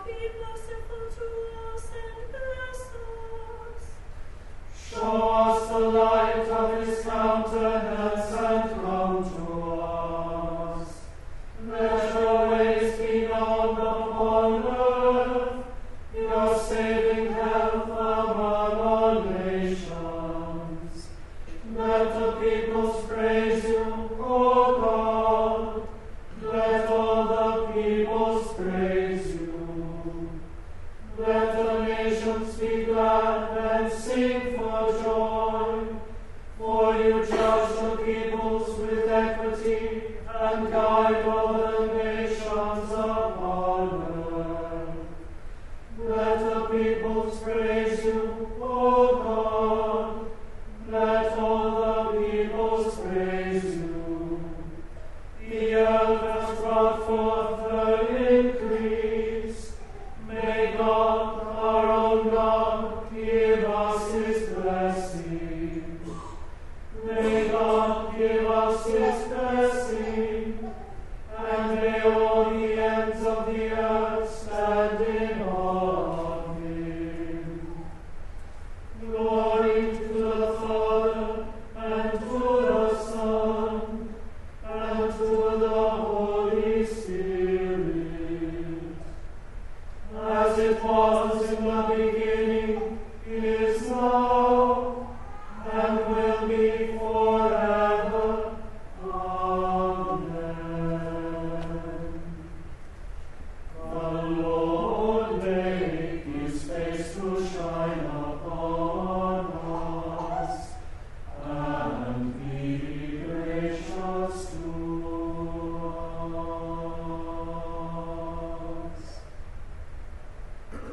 Show us the light of his countenance and come to us. Let your ways be known upon earth, your saving health among all nations. Let the peoples praise you, O God. Let all the peoples praise you. Let the nations be glad and sing for joy, for you judge the peoples with equity and guide all the nations upon earth. Let the peoples praise you, O God. Let all the peoples praise you. The earth has brought forth her increase. May God, our own God, give us his blessing. May God give us his blessing, and may all the ends of the earth stand in awe of him. Glory to the Father, and to the Son, and to the Holy Spirit, as it was in